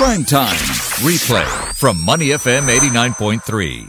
Prime Time. Replay from Money FM 89.3.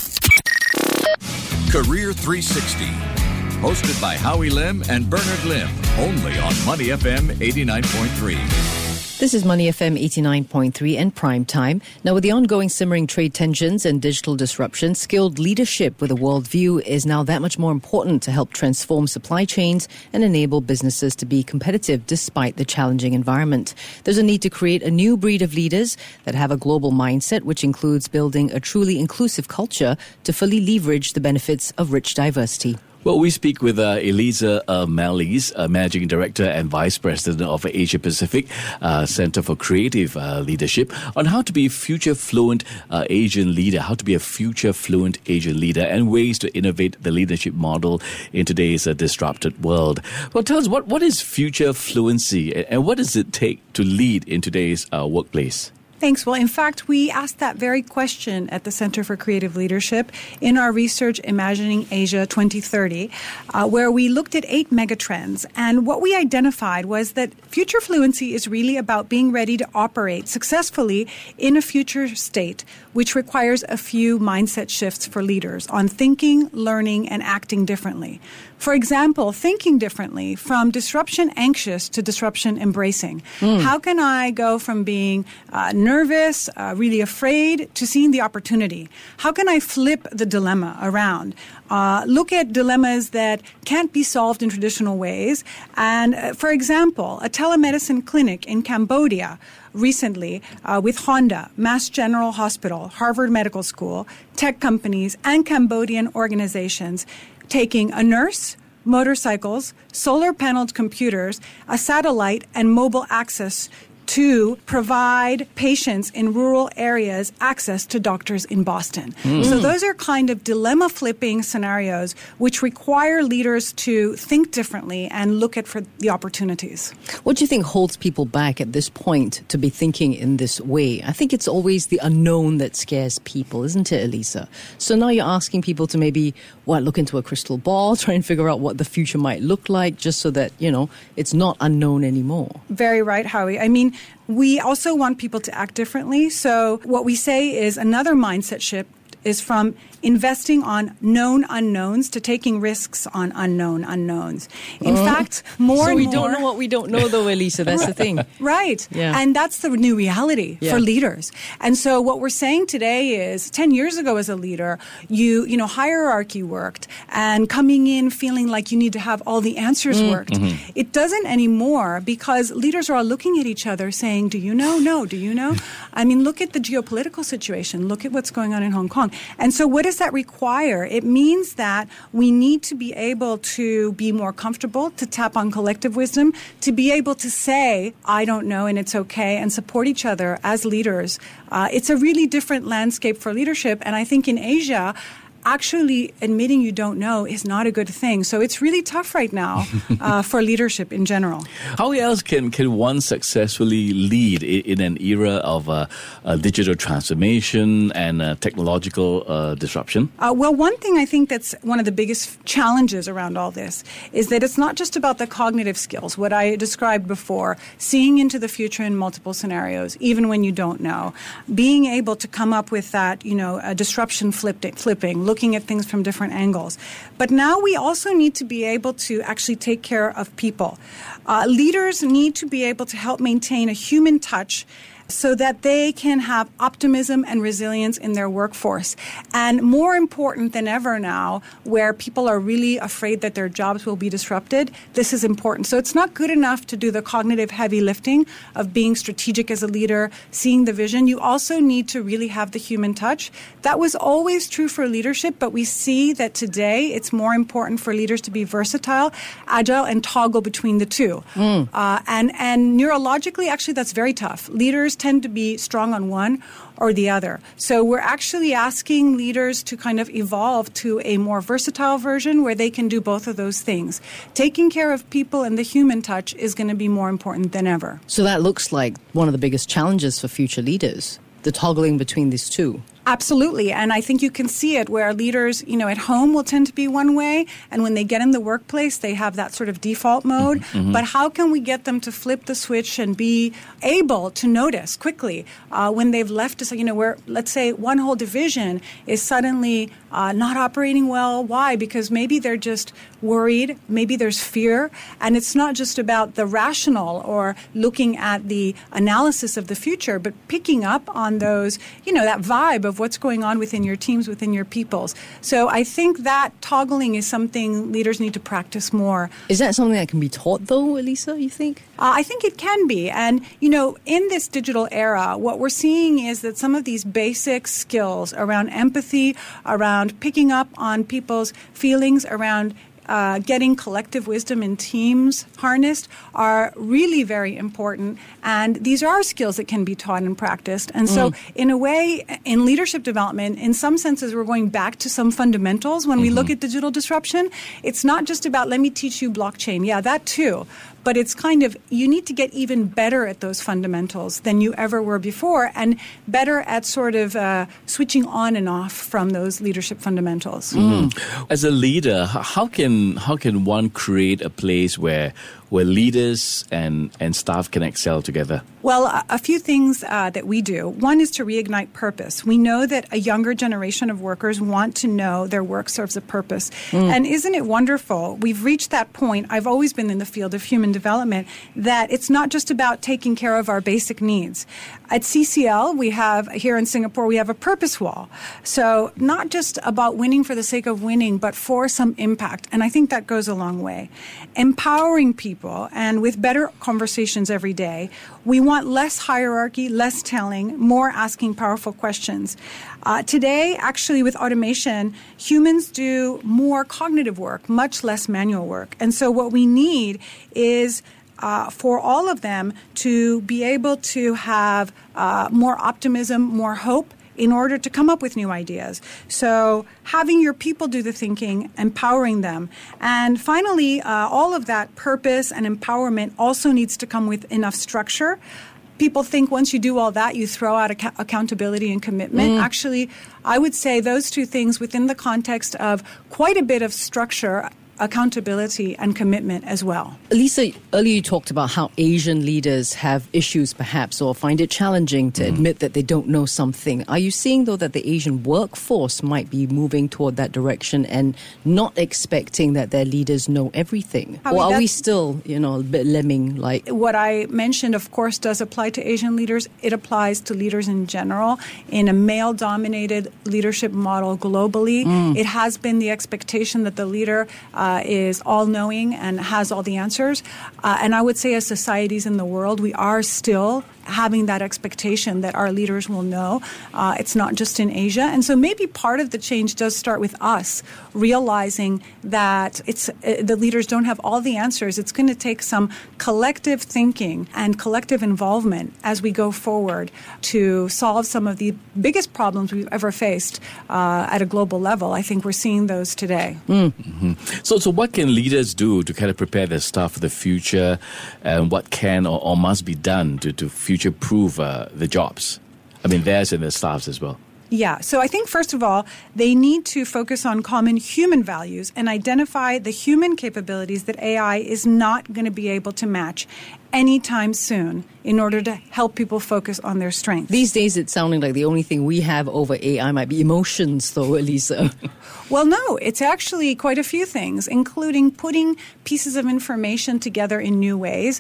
Career 360. Hosted by Howie Lim and Bernard Lim. Only on Money FM 89.3. This is Money FM 89.3 and Prime Time. Now, with the ongoing simmering trade tensions and digital disruption, skilled leadership with a worldview is now that much more important to help transform supply chains and enable businesses to be competitive despite the challenging environment. There's a need to create a new breed of leaders that have a global mindset, which includes building a truly inclusive culture to fully leverage the benefits of rich diversity. Well, we speak with Elisa Mellies, Managing Director and Vice President of Asia Pacific Center for Creative Leadership, on how to be a future-fluent Asian leader, how to be a future-fluent Asian leader, and ways to innovate the leadership model in today's disrupted world. Well, tell us, what is future fluency, and what does it take to lead in today's workplace? Thanks. Well, in fact, we asked that very question at the Center for Creative Leadership in our research Imagining Asia 2030, where we looked at 8 megatrends. And what we identified was that future fluency is really about being ready to operate successfully in a future state, which requires a few mindset shifts for leaders on thinking, learning, and acting differently. For example, thinking differently from disruption anxious to disruption embracing. How can I go from being nervous, really afraid, to seeing the opportunity? How can I flip the dilemma around? Look at dilemmas that can't be solved in traditional ways. And for example, a telemedicine clinic in Cambodia recently with Honda, Mass General Hospital, Harvard Medical School, tech companies, and Cambodian organizations taking a nurse, motorcycles, solar-paneled computers, a satellite, and mobile access to provide patients in rural areas access to doctors in Boston. So those are kind of dilemma-flipping scenarios which require leaders to think differently and look at for the opportunities. What do you think holds people back at this point to be thinking in this way? I think it's always the unknown that scares people, isn't it, Elisa? So now you're asking people to maybe, look into a crystal ball, try and figure out what the future might look like, just so that, it's not unknown anymore. Very right, Howie. I mean, we also want people to act differently. So what we say is another mindset shift is from investing on known unknowns to taking risks on unknown unknowns. In fact, more and more... So we don't know what we don't know, though, Elisa. That's the thing. Right. Yeah. And that's the new reality for leaders. And so what we're saying today is 10 years ago as a leader, you know, hierarchy worked, and coming in feeling like you need to have all the answers worked. It doesn't anymore, because leaders are all looking at each other saying, do you know? No. Do you know? I mean, look at the geopolitical situation. Look at what's going on in Hong Kong. And so what does that require? It means that we need to be able to be more comfortable, to tap on collective wisdom, to be able to say, I don't know, and it's okay, and support each other as leaders. It's a really different landscape for leadership. And I think in Asia, actually admitting you don't know is not a good thing. So it's really tough right now for leadership in general. How else can one successfully lead in an era of digital transformation and technological disruption? Well, one thing I think that's one of the biggest challenges around all this is that it's not just about the cognitive skills, what I described before, seeing into the future in multiple scenarios, even when you don't know, being able to come up with that, disruption flipping, looking at things from different angles. But now we also need to be able to actually take care of people. Leaders need to be able to help maintain a human touch so that they can have optimism and resilience in their workforce. And more important than ever now, where people are really afraid that their jobs will be disrupted, this is important. So it's not good enough to do the cognitive heavy lifting of being strategic as a leader, seeing the vision. You also need to really have the human touch. That was always true for leadership, but we see that today it's more important for leaders to be versatile, agile, and toggle between the two. And neurologically, actually, that's very tough. Leaders tend to be strong on one or the other. So we're actually asking leaders to kind of evolve to a more versatile version where they can do both of those things. Taking care of people and the human touch is going to be more important than ever. So that looks like one of the biggest challenges for future leaders, the toggling between these two. Absolutely. And I think you can see it where leaders, at home will tend to be one way. And when they get in the workplace, they have that sort of default mode. Mm-hmm. But how can we get them to flip the switch and be able to notice quickly when they've left us, where, let's say, one whole division is suddenly not operating well. Why? Because maybe they're just worried. Maybe there's fear. And it's not just about the rational or looking at the analysis of the future, but picking up on those, that vibe of what's going on within your teams, within your peoples. So I think that toggling is something leaders need to practice more. Is that something that can be taught, though, Elisa, you think? I think it can be. And, in this digital era, what we're seeing is that some of these basic skills around empathy, around picking up on people's feelings, around getting collective wisdom in teams harnessed are really very important. And these are skills that can be taught and practiced. And so in a way, in leadership development, in some senses, we're going back to some fundamentals when we look at digital disruption. It's not just about, let me teach you blockchain. Yeah, that too. But it's kind of, you need to get even better at those fundamentals than you ever were before, and better at sort of switching on and off from those leadership fundamentals. As a leader, how can one create a place where leaders and staff can excel together? Well, a few things that we do. One is to reignite purpose. We know that a younger generation of workers want to know their work serves a purpose. And isn't it wonderful? We've reached that point. I've always been in the field of human development, that it's not just about taking care of our basic needs. At CCL, we have, here in Singapore, we have a purpose wall. So not just about winning for the sake of winning, but for some impact. And I think that goes a long way. Empowering people, and with better conversations every day, we want less hierarchy, less telling, more asking powerful questions. Today, actually, with automation, humans do more cognitive work, much less manual work. And so what we need is for all of them to be able to have more optimism, more hope, in order to come up with new ideas. So having your people do the thinking, empowering them. And finally, all of that purpose and empowerment also needs to come with enough structure. People think once you do all that, you throw out accountability and commitment. Actually, I would say those two things within the context of quite a bit of structure, accountability and commitment as well. Lisa, earlier you talked about how Asian leaders have issues perhaps or find it challenging to admit that they don't know something. Are you seeing, though, that the Asian workforce might be moving toward that direction and not expecting that their leaders know everything? Or are we still, a bit lemming-like? What I mentioned, of course, does apply to Asian leaders. It applies to leaders in general. In a male-dominated leadership model globally, it has been the expectation that the leader is all-knowing and has all the answers. And I would say as societies in the world, we are still having that expectation that our leaders will know. It's not just in Asia. And so maybe part of the change does start with us realizing that the leaders don't have all the answers. It's going to take some collective thinking and collective involvement as we go forward to solve some of the biggest problems we've ever faced at a global level. I think we're seeing those today. So what can leaders do to kind of prepare their staff for the future, and what can or must be done to future-proof the jobs? I mean, theirs and their staffs as well. Yeah. So I think, first of all, they need to focus on common human values and identify the human capabilities that AI is not going to be able to match anytime soon in order to help people focus on their strengths. These days, it's sounding like the only thing we have over AI might be emotions, though, Elisa. Well, no, it's actually quite a few things, including putting pieces of information together in new ways.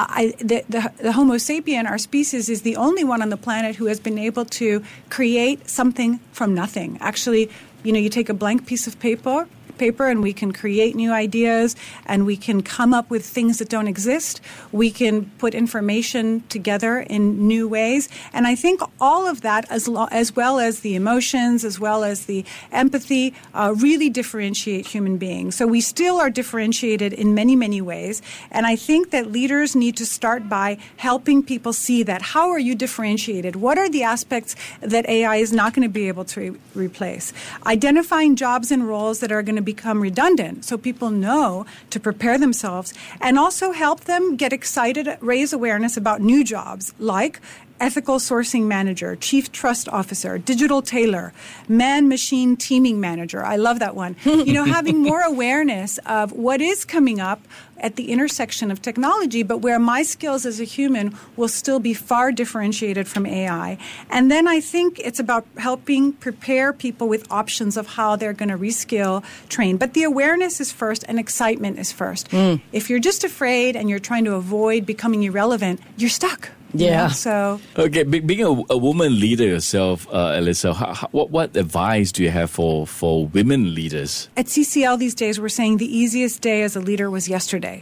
The Homo sapien, our species, is the only one on the planet who has been able to create something from nothing. Actually, you take a blank piece of paper and we can create new ideas, and we can come up with things that don't exist. We can put information together in new ways. And I think all of that, as well as the emotions, as well as the empathy, really differentiate human beings. So we still are differentiated in many, many ways. And I think that leaders need to start by helping people see that. How are you differentiated? What are the aspects that AI is not going to be able to replace? Identifying jobs and roles that are going to become redundant so people know to prepare themselves, and also help them get excited, raise awareness about new jobs like ethical sourcing manager, chief trust officer, digital tailor, man-machine teaming manager. I love that one. Having more awareness of what is coming up at the intersection of technology, but where my skills as a human will still be far differentiated from AI. And then I think it's about helping prepare people with options of how they're going to reskill, train. But the awareness is first and excitement is first. If you're just afraid and you're trying to avoid becoming irrelevant, you're stuck. Yeah. So okay, being a woman leader yourself, Alyssa, what advice do you have for women leaders? At CCL these days, we're saying the easiest day as a leader was yesterday.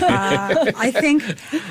I think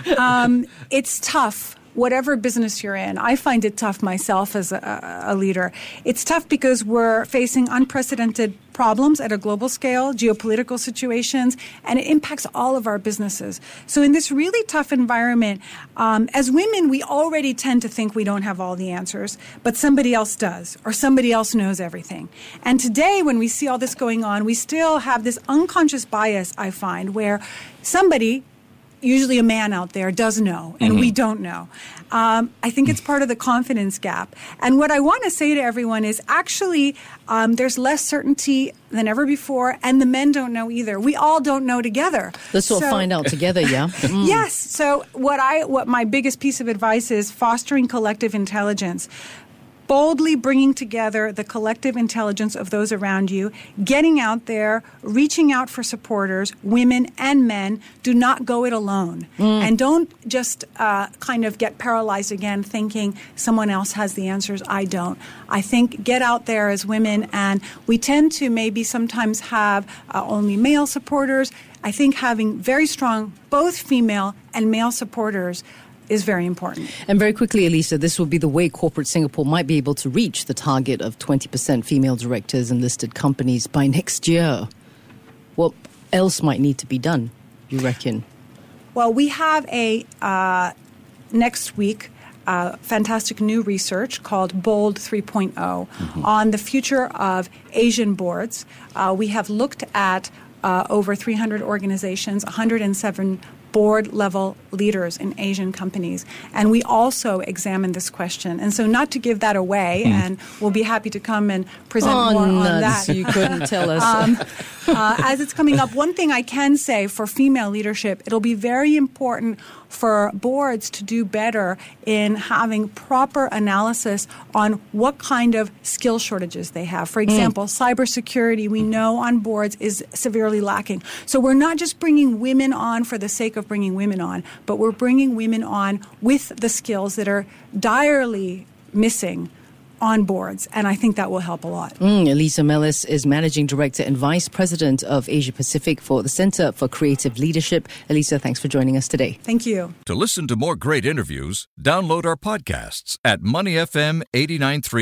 it's tough. Whatever business you're in, I find it tough myself as a leader. It's tough because we're facing unprecedented problems at a global scale, geopolitical situations, and it impacts all of our businesses. So in this really tough environment, as women, we already tend to think we don't have all the answers, but somebody else does, or somebody else knows everything. And today, when we see all this going on, we still have this unconscious bias, I find, where somebody, usually a man out there, does know, and we don't know. I think it's part of the confidence gap. And what I want to say to everyone is actually there's less certainty than ever before, and the men don't know either. We all don't know together. Let's all find out together, yeah? Yes. So what my biggest piece of advice is fostering collective intelligence. Boldly bringing together the collective intelligence of those around you, getting out there, reaching out for supporters, women and men. Do not go it alone. And don't just kind of get paralyzed again thinking someone else has the answers. I don't. I think get out there as women, and we tend to maybe sometimes have only male supporters. I think having very strong both female and male supporters is very important. And very quickly, Elisa, this will be the way corporate Singapore might be able to reach the target of 20% female directors in listed companies by next year. What else might need to be done, you reckon? Well, we have next week fantastic new research called Bold 3.0 on the future of Asian boards. We have looked at over 300 organizations, 107 board-level leaders in Asian companies. And we also examine this question. And so not to give that away, and we'll be happy to come and present more on that. You couldn't tell us. As it's coming up, one thing I can say for female leadership, it'll be very important for boards to do better in having proper analysis on what kind of skill shortages they have. For example, cybersecurity, we know on boards is severely lacking. So we're not just bringing women on for the sake of bringing women on, but we're bringing women on with the skills that are direly missing on boards, and I think that will help a lot. Elisa Mellis is Managing Director and Vice President of Asia Pacific for the Center for Creative Leadership. Elisa, thanks for joining us today. Thank you. To listen to more great interviews, download our podcasts at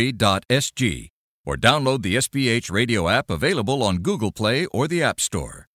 moneyfm893.sg or download the SPH radio app available on Google Play or the App Store.